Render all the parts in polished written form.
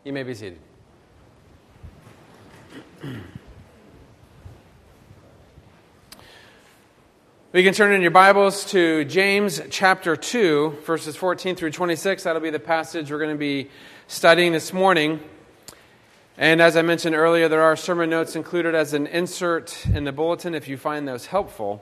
You may be seated. We can turn in your Bibles to James chapter 2, verses 14 through 26. That'll be the passage we're going to be studying this morning. And as I mentioned earlier, there are sermon notes included as an insert in the bulletin if you find those helpful.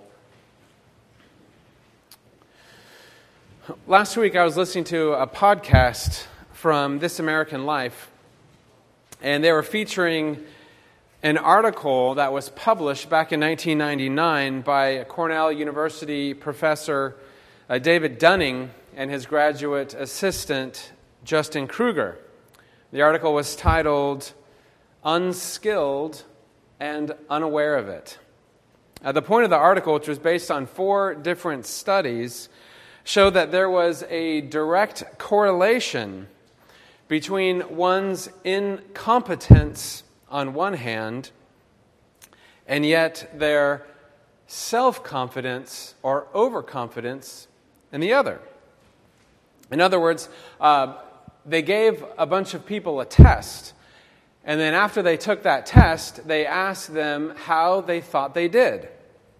Last week I was listening to a podcast from This American Life, and they were featuring an article that was published back in 1999 by Cornell University professor David Dunning and his graduate assistant Justin Kruger. The article was titled, "Unskilled and Unaware of It." The point of the article, which was based on 4 different studies, showed that there was a direct correlation between one's incompetence on one hand and yet their self-confidence or overconfidence in the other. In other words, they gave a bunch of people a test, and then after they took that test, they asked them how they thought they did.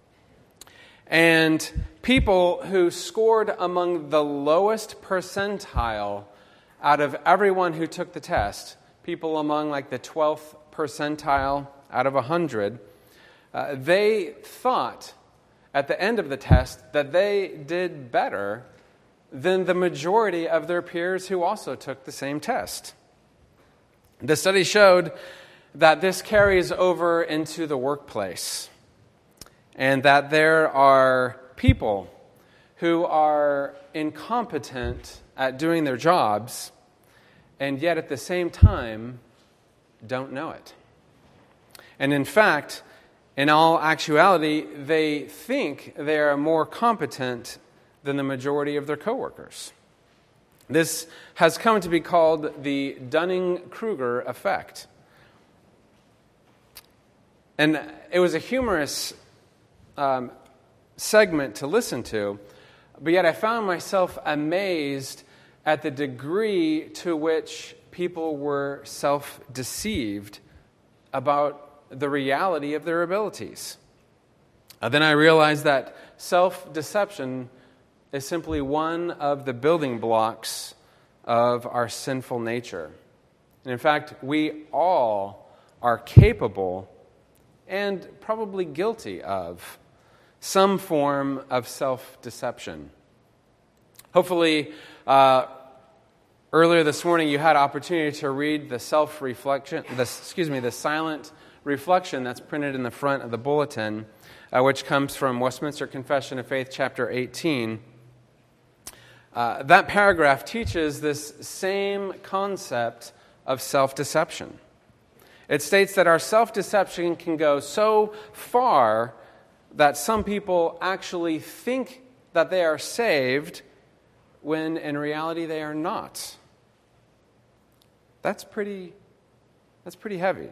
And people who scored among the lowest percentile out of everyone who took the test, people among like the 12th percentile out of 100, they thought at the end of the test that they did better than the majority of their peers who also took the same test. The study showed that this carries over into the workplace, and that there are people who are incompetent at doing their jobs, and yet at the same time don't know it. And in fact, in all actuality, they think they are more competent than the majority of their coworkers. This has come to be called the Dunning-Kruger effect. And it was a humorous segment to listen to, but yet I found myself amazed at the degree to which people were self-deceived about the reality of their abilities. Then I realized that self-deception is simply one of the building blocks of our sinful nature. And in fact, we all are capable and probably guilty of some form of self-deception. Hopefully, earlier this morning you had opportunity to read the the silent reflection that's printed in the front of the bulletin, which comes from Westminster Confession of Faith, chapter 18. That paragraph teaches this same concept of self-deception. It states that our self-deception can go so far that some people actually think that they are saved when in reality they are not. That's pretty heavy.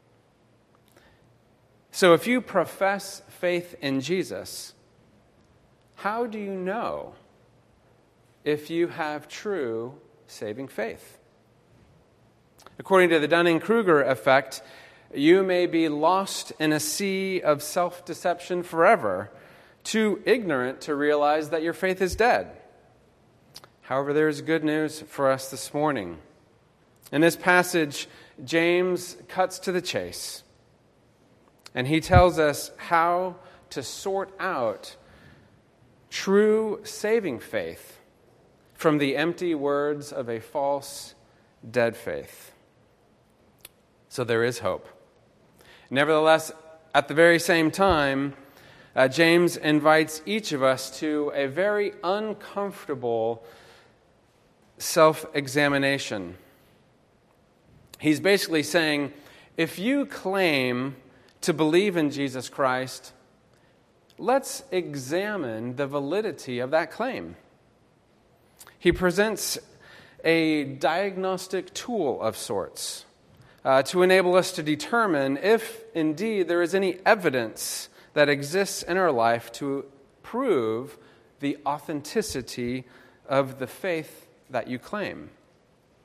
So if you profess faith in Jesus, how do you know if you have true saving faith? According to the Dunning-Kruger effect, you may be lost in a sea of self-deception forever, too ignorant to realize that your faith is dead. However, there is good news for us this morning. In this passage, James cuts to the chase, and he tells us how to sort out true saving faith from the empty words of a false, dead faith. So there is hope. Nevertheless, at the very same time, James invites each of us to a very uncomfortable self-examination. He's basically saying, if you claim to believe in Jesus Christ, let's examine the validity of that claim. He presents a diagnostic tool of sorts to enable us to determine if indeed there is any evidence that exists in our life to prove the authenticity of the faith that you claim.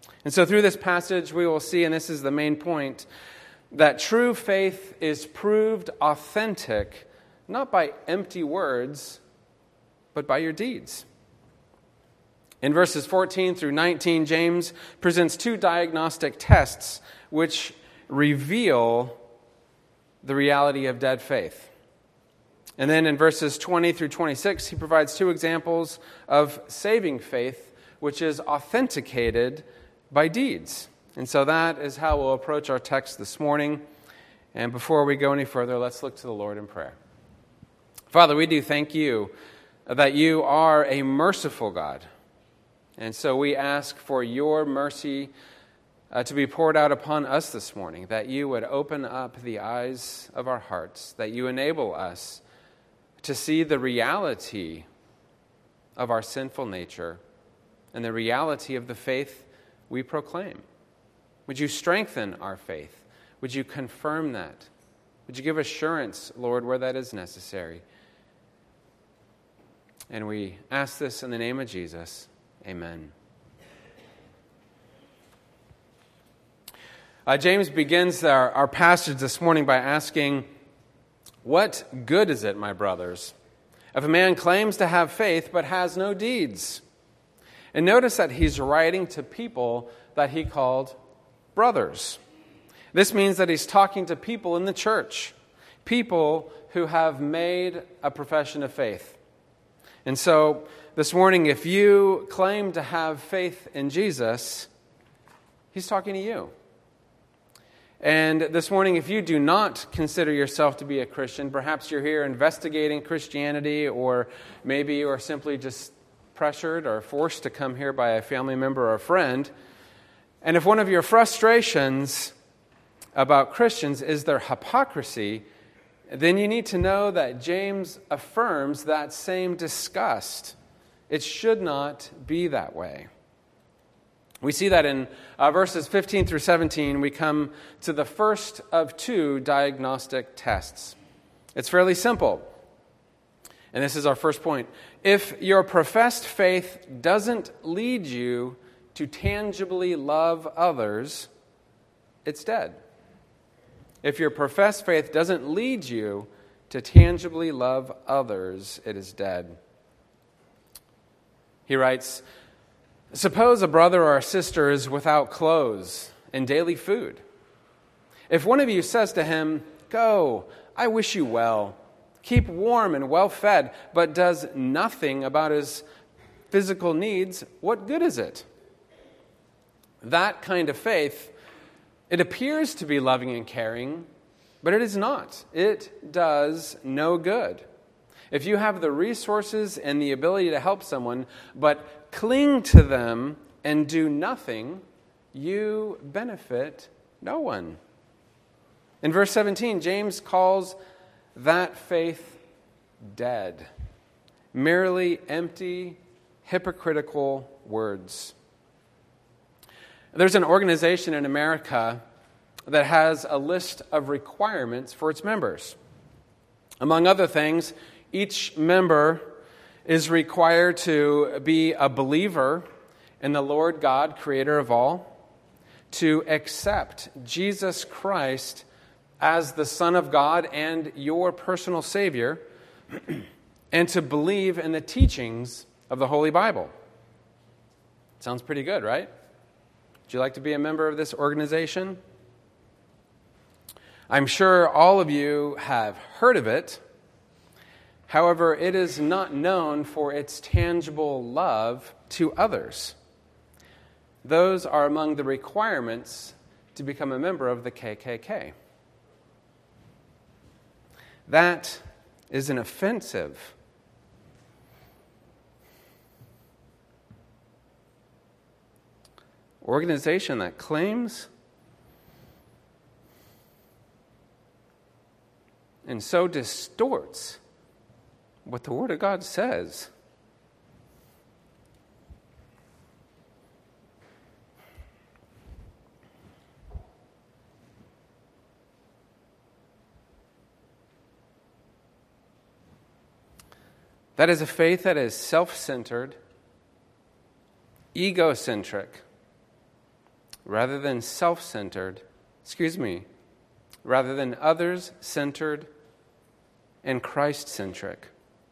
And so through this passage, we will see, and this is the main point, that true faith is proved authentic, not by empty words, but by your deeds. In verses 14 through 19, James presents two diagnostic tests which reveal the reality of dead faith. And then in verses 20 through 26, he provides two examples of saving faith, which is authenticated by deeds. And so that is how we'll approach our text this morning. And before we go any further, let's look to the Lord in prayer. Father, we do thank you that you are a merciful God. And so we ask for your mercy to be poured out upon us this morning, that you would open up the eyes of our hearts, that you enable us to see the reality of our sinful nature and the reality of the faith we proclaim. Would you strengthen our faith? Would you confirm that? Would you give assurance, Lord, where that is necessary? And we ask this in the name of Jesus. Amen. James begins our passage this morning by asking, "What good is it, my brothers, if a man claims to have faith but has no deeds?" And notice that he's writing to people that he called brothers. This means that he's talking to people in the church, people who have made a profession of faith. And so this morning, if you claim to have faith in Jesus, he's talking to you. And this morning, if you do not consider yourself to be a Christian, perhaps you're here investigating Christianity, or maybe you are simply just pressured or forced to come here by a family member or a friend. And if one of your frustrations about Christians is their hypocrisy, then you need to know that James affirms that same disgust. It should not be that way. We see that in verses 15 through 17, we come to the first of two diagnostic tests. It's fairly simple. And this is our first point. If your professed faith doesn't lead you to tangibly love others, it's dead. If your professed faith doesn't lead you to tangibly love others, it is dead. He writes, "Suppose a brother or a sister is without clothes and daily food. If one of you says to him, 'Go, I wish you well, keep warm and well fed,' but does nothing about his physical needs, what good is it?" That kind of faith, it appears to be loving and caring, but it is not. It does no good. If you have the resources and the ability to help someone, but cling to them and do nothing, you benefit no one. In verse 17, James calls that faith dead. Merely empty, hypocritical words. There's an organization in America that has a list of requirements for its members. Among other things, each member is required to be a believer in the Lord God, creator of all, to accept Jesus Christ as the Son of God and your personal Savior, and to believe in the teachings of the Holy Bible. Sounds pretty good, right? Would you like to be a member of this organization? I'm sure all of you have heard of it. However, it is not known for its tangible love to others. Those are among the requirements to become a member of the KKK. That is an offensive organization that claims and so distorts what the Word of God says. That is a faith that is self-centered, egocentric, rather than rather than others-centered and Christ-centric.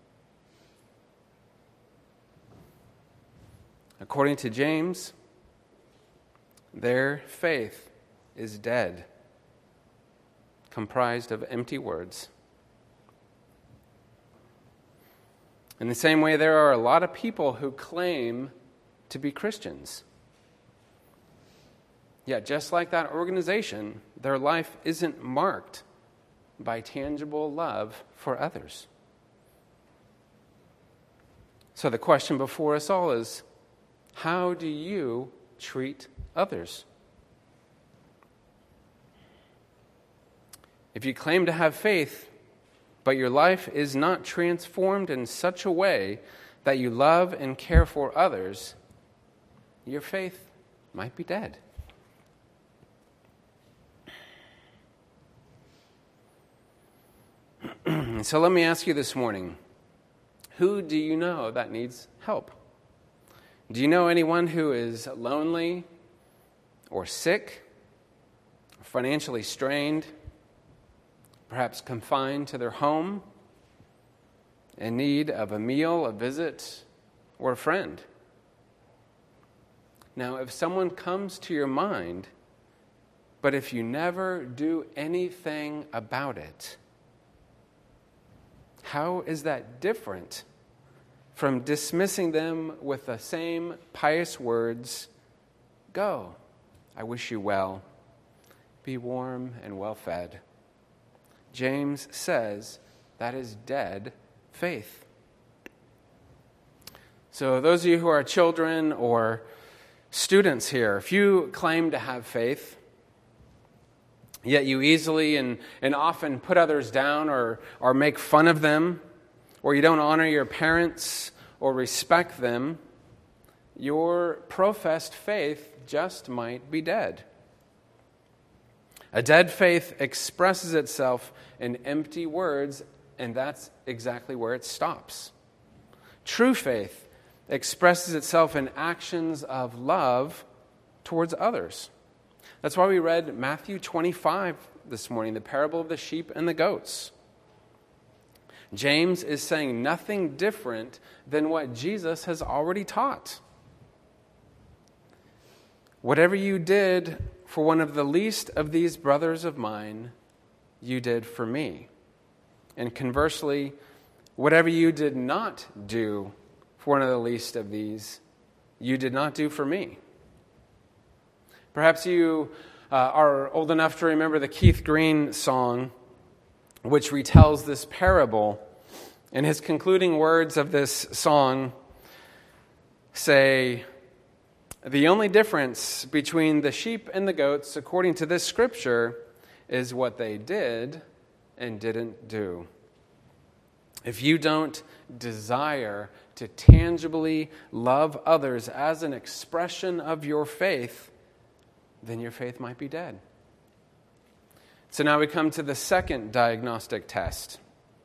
According to James, their faith is dead, comprised of empty words. In the same way, there are a lot of people who claim to be Christians. Yet, just like that organization, their life isn't marked by tangible love for others. So the question before us all is, how do you treat others? If you claim to have faith, but your life is not transformed in such a way that you love and care for others, your faith might be dead. So let me ask you this morning, who do you know that needs help? Do you know anyone who is lonely or sick, financially strained, perhaps confined to their home, in need of a meal, a visit, or a friend? Now, if someone comes to your mind, but if you never do anything about it, how is that different from dismissing them with the same pious words, "Go, I wish you well, be warm and well fed"? James says that is dead faith. So those of you who are children or students here, if you claim to have faith, yet you easily and often put others down or make fun of them, or you don't honor your parents or respect them, your professed faith just might be dead. A dead faith expresses itself in empty words, and that's exactly where it stops. True faith expresses itself in actions of love towards others. That's why we read Matthew 25 this morning, the parable of the sheep and the goats. James is saying nothing different than what Jesus has already taught. Whatever you did for one of the least of these brothers of mine, you did for me. And conversely, whatever you did not do for one of the least of these, you did not do for me. Perhaps you are old enough to remember the Keith Green song, which retells this parable. And his concluding words of this song say, "The only difference between the sheep and the goats, according to this scripture, is what they did and didn't do." If you don't desire to tangibly love others as an expression of your faith, then your faith might be dead. So now we come to the second diagnostic test.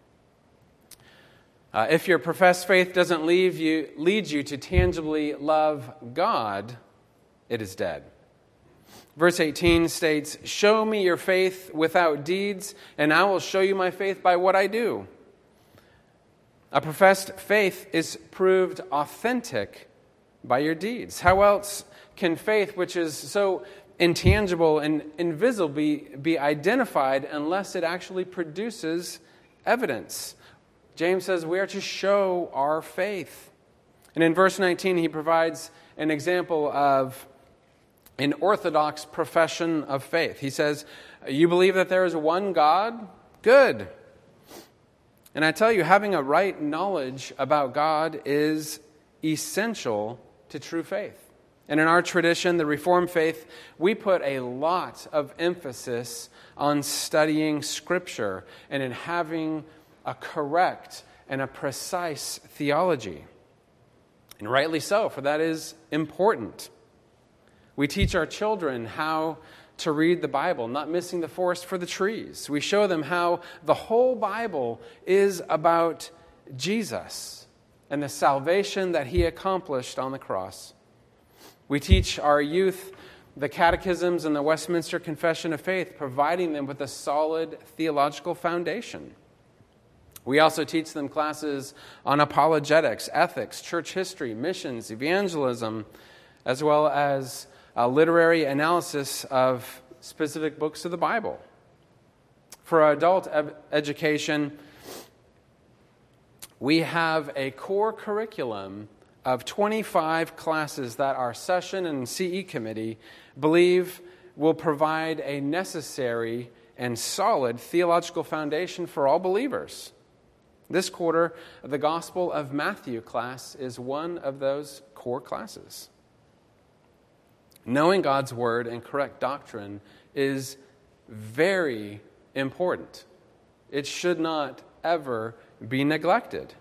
If your professed faith doesn't lead you to tangibly love God, it is dead. Verse 18 states, "Show me your faith without deeds, and I will show you my faith by what I do." A professed faith is proved authentic by your deeds. How else can faith, which is so intangible and invisible, be identified unless it actually produces evidence? James says we are to show our faith. And in verse 19, he provides an example of an orthodox profession of faith. He says, "You believe that there is one God? Good. And I tell you, having a right knowledge about God is essential to true faith." And in our tradition, the Reformed faith, we put a lot of emphasis on studying Scripture and in having a correct and a precise theology. And rightly so, for that is important. We teach our children how to read the Bible, not missing the forest for the trees. We show them how the whole Bible is about Jesus and the salvation that he accomplished on the cross. We teach our youth the catechisms and the Westminster Confession of Faith, providing them with a solid theological foundation. We also teach them classes on apologetics, ethics, church history, missions, evangelism, as well as a literary analysis of specific books of the Bible. For adult education, we have a core curriculum of 25 classes that our session and CE committee believe will provide a necessary and solid theological foundation for all believers. This quarter, the Gospel of Matthew class is one of those core classes. Knowing God's Word and correct doctrine is very important. It should not ever be neglected.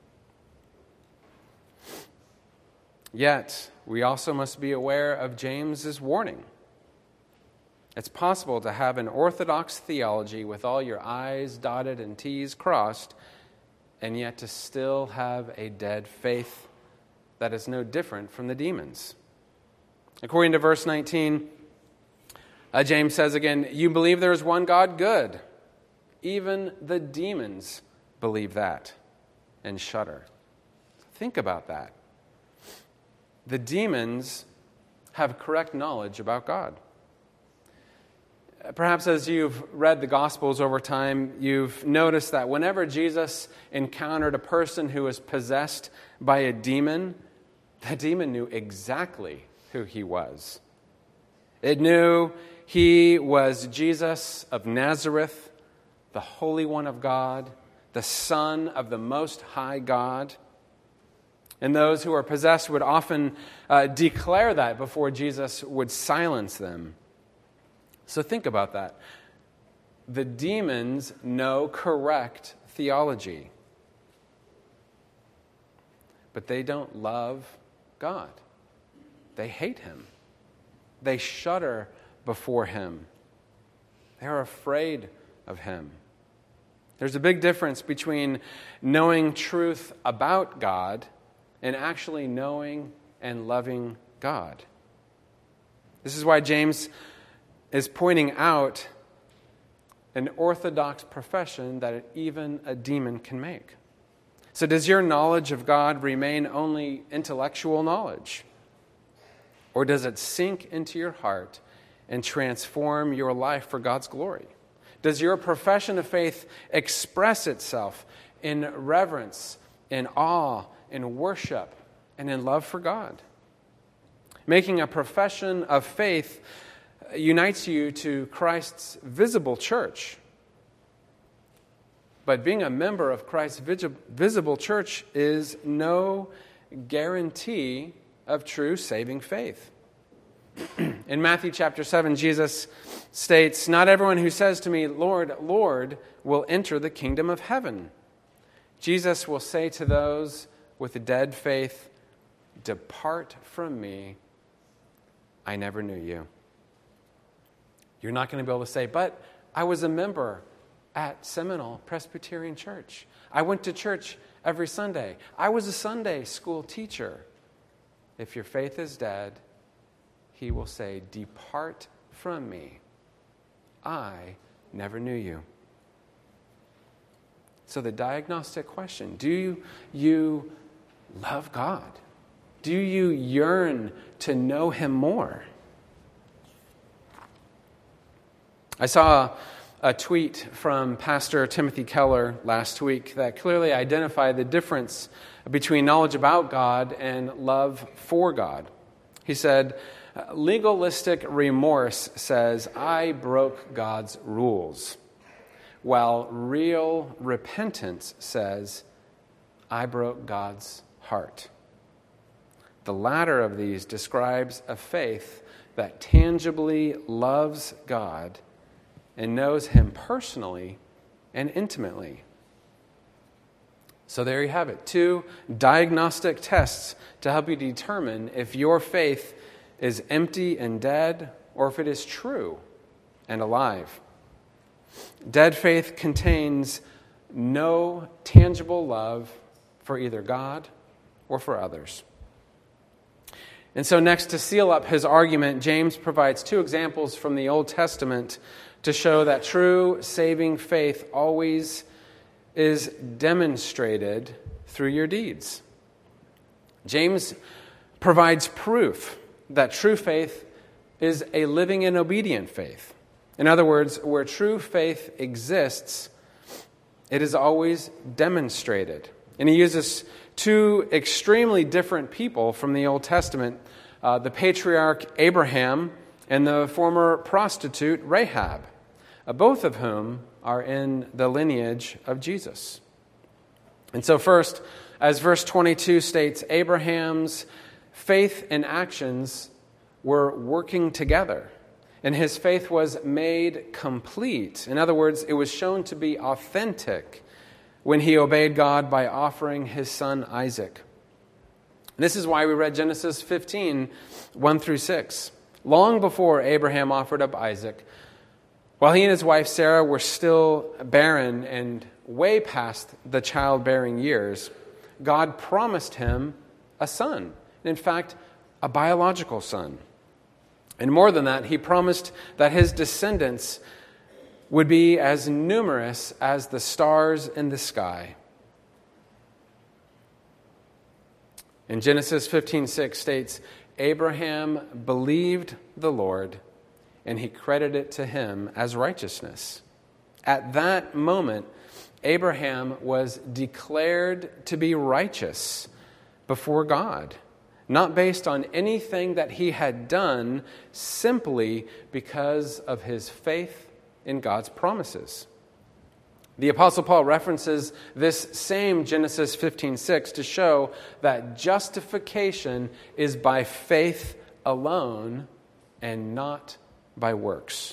Yet, we also must be aware of James's warning. It's possible to have an orthodox theology with all your I's dotted and T's crossed, and yet to still have a dead faith that is no different from the demons. According to verse 19, James says again, "You believe there is one God? Good. Even the demons believe that and shudder." Think about that. The demons have correct knowledge about God. Perhaps as you've read the Gospels over time, you've noticed that whenever Jesus encountered a person who was possessed by a demon, the demon knew exactly who he was. It knew he was Jesus of Nazareth, the Holy One of God, the Son of the Most High God. And those who are possessed would often declare that before Jesus would silence them. So think about that. The demons know correct theology, but they don't love God. They hate him. They shudder before him. They are afraid of him. There's a big difference between knowing truth about God and actually knowing and loving God. This is why James is pointing out an orthodox profession that even a demon can make. So does your knowledge of God remain only intellectual knowledge? Or does it sink into your heart and transform your life for God's glory? Does your profession of faith express itself in reverence, in awe, in worship, and in love for God? Making a profession of faith unites you to Christ's visible church. But being a member of Christ's visible church is no guarantee of true saving faith. In Matthew chapter 7, Jesus states, "Not everyone who says to me, 'Lord, Lord,' will enter the kingdom of heaven." Jesus will say to those with a dead faith, "Depart from me, I never knew you." You're not going to be able to say, "But I was a member at Seminole Presbyterian Church. I went to church every Sunday. I was a Sunday school teacher." If your faith is dead, he will say, "Depart from me. I never knew you." So the diagnostic question, do you love God? Do you yearn to know him more? I saw a tweet from Pastor Timothy Keller last week that clearly identified the difference between knowledge about God and love for God. He said, "Legalistic remorse says, 'I broke God's rules,' while real repentance says, 'I broke God's heart.' The latter of these describes a faith that tangibly loves God and knows him personally and intimately." So there you have it. 2 diagnostic tests to help you determine if your faith is empty and dead or if it is true and alive. Dead faith contains no tangible love for either God or for others. And so next, to seal up his argument, James provides two examples from the Old Testament to show that true saving faith always is demonstrated through your deeds. James provides proof that true faith is a living and obedient faith. In other words, where true faith exists, it is always demonstrated. And he uses two extremely different people from the Old Testament, the patriarch Abraham and the former prostitute Rahab, both of whom are in the lineage of Jesus. And so first, as verse 22 states, Abraham's faith and actions were working together, and his faith was made complete. In other words, it was shown to be authentic when he obeyed God by offering his son Isaac. This is why we read Genesis 15, 1 through 6. Long before Abraham offered up Isaac, while he and his wife Sarah were still barren and way past the childbearing years, God promised him a son. In fact, a biological son. And more than that, he promised that his descendants would be as numerous as the stars in the sky. In Genesis 15:6 states, Abraham believed the Lord, and he credited it to him as righteousness. At that moment, Abraham was declared to be righteous before God, not based on anything that he had done, simply because of his faith in God's promises. The Apostle Paul references this same Genesis 15:6 to show that justification is by faith alone and not by works.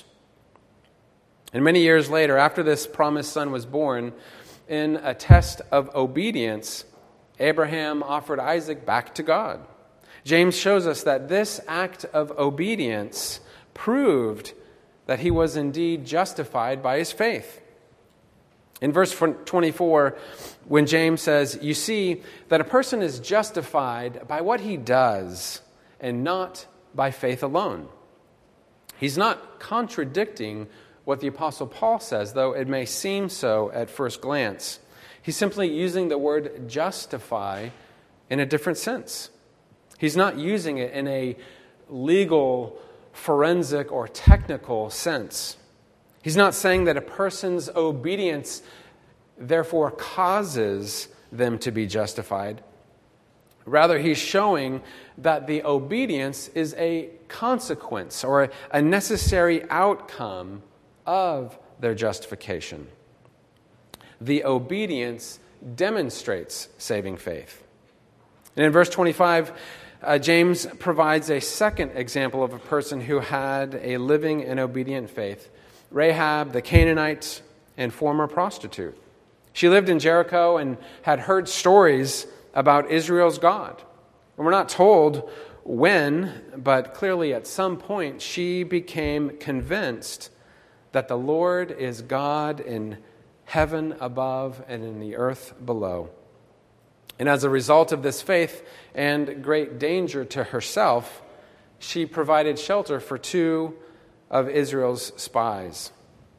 And many years later, after this promised son was born, in a test of obedience, Abraham offered Isaac back to God. James shows us that this act of obedience proved that he was indeed justified by his faith. In verse 24, when James says, you see that a person is justified by what he does and not by faith alone. He's not contradicting what the Apostle Paul says, though it may seem so at first glance. He's simply using the word justify in a different sense. He's not using it in a legal, forensic, or technical sense. He's not saying that a person's obedience therefore causes them to be justified. Rather, he's showing that the obedience is a consequence or a necessary outcome of their justification. The obedience demonstrates saving faith. And in verse 25, James provides a second example of a person who had a living and obedient faith. Rahab, the Canaanite and former prostitute. She lived in Jericho and had heard stories about Israel's God. And we're not told when, but clearly at some point she became convinced that the Lord is God in heaven above and in the earth below. And as a result of this faith and great danger to herself, she provided shelter for two of Israel's spies.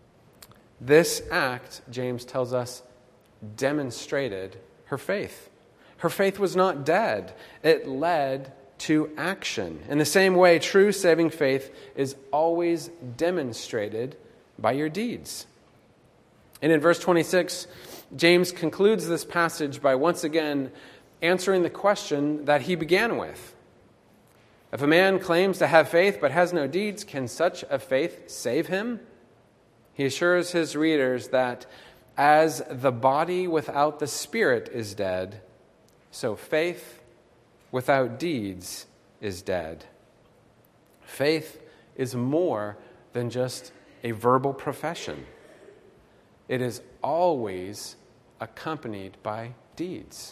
This act, James tells us, demonstrated her faith. Her faith was not dead. It led to action. In the same way, true saving faith is always demonstrated by your deeds. And in verse 26, James concludes this passage by once again answering the question that he began with. If a man claims to have faith but has no deeds, can such a faith save him? He assures his readers that as the body without the spirit is dead, so faith without deeds is dead. Faith is more than just a verbal profession. It is always accompanied by deeds.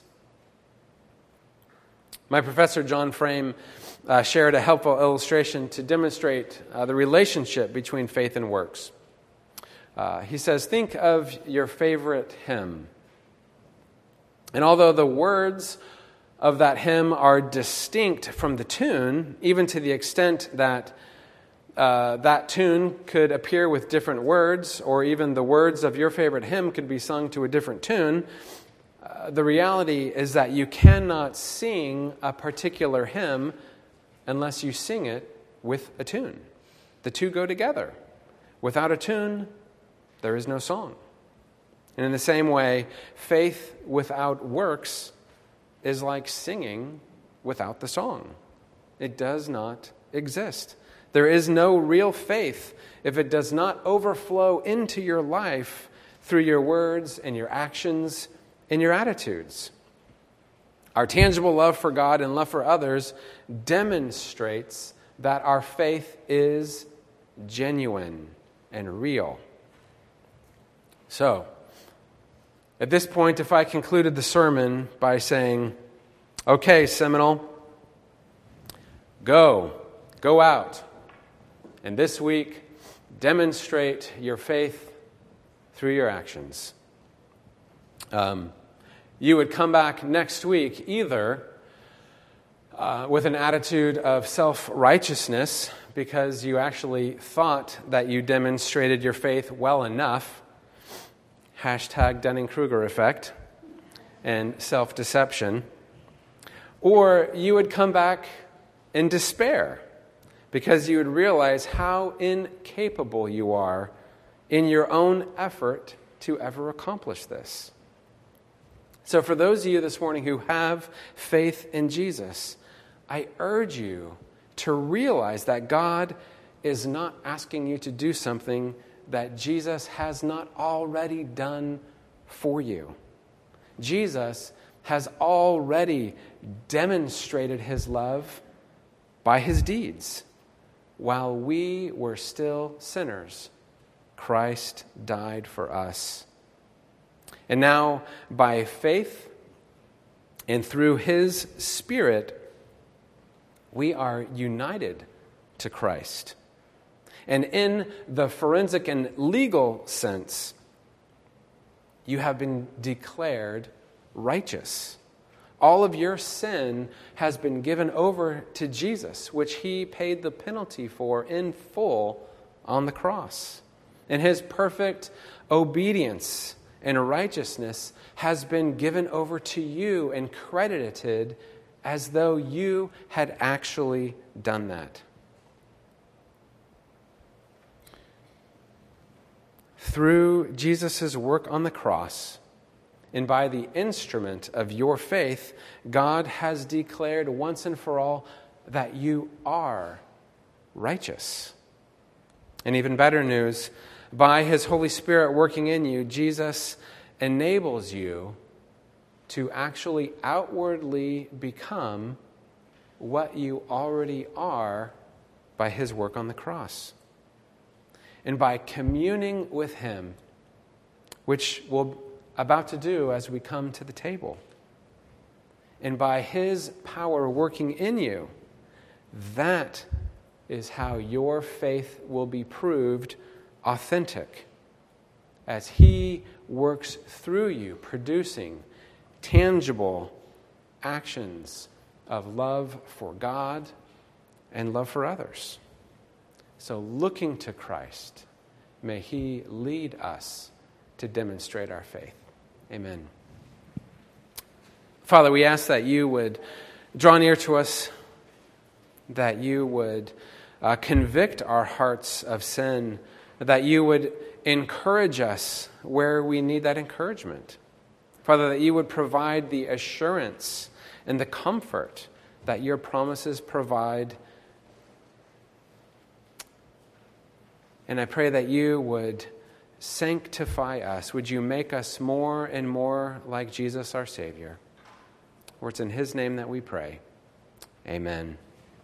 My professor, John Frame, shared a helpful illustration to demonstrate the relationship between faith and works. He says, think of your favorite hymn. And although the words of that hymn are distinct from the tune, even to the extent that that tune could appear with different words, or even the words of your favorite hymn could be sung to a different tune, the reality is that you cannot sing a particular hymn unless you sing it with a tune. The two go together. Without a tune, there is no song. And in the same way, faith without works is like singing without the song. It does not exist. There is no real faith if it does not overflow into your life through your words and your actions and your attitudes. Our tangible love for God and love for others demonstrates that our faith is genuine and real. So, at this point, if I concluded the sermon by saying, okay, Seminole, go out, and this week, demonstrate your faith through your actions. You would come back next week either with an attitude of self-righteousness because you actually thought that you demonstrated your faith well enough, hashtag Dunning-Kruger effect, and self-deception, or you would come back in despair because you would realize how incapable you are in your own effort to ever accomplish this. So for those of you this morning who have faith in Jesus, I urge you to realize that God is not asking you to do something that Jesus has not already done for you. Jesus has already demonstrated his love by his deeds. While we were still sinners, Christ died for us. And now, by faith and through his Spirit, we are united to Christ. And in the forensic and legal sense, you have been declared righteous. All of your sin has been given over to Jesus, which he paid the penalty for in full on the cross. And his perfect obedience and righteousness has been given over to you and credited as though you had actually done that. Through Jesus' work on the cross, and by the instrument of your faith, God has declared once and for all that you are righteous. And even better news, by his Holy Spirit working in you, Jesus enables you to actually outwardly become what you already are by his work on the cross. And by communing with him, which we're about to do as we come to the table, and by his power working in you, that is how your faith will be proved authentic as he works through you, producing tangible actions of love for God and love for others. So looking to Christ, may he lead us to demonstrate our faith. Amen. Father, we ask that you would draw near to us, that you would convict our hearts of sin, that you would encourage us where we need that encouragement. Father, that you would provide the assurance and the comfort that your promises provide. And I pray that you would sanctify us. Would you make us more and more like Jesus, our Savior? For it's in his name that we pray. Amen.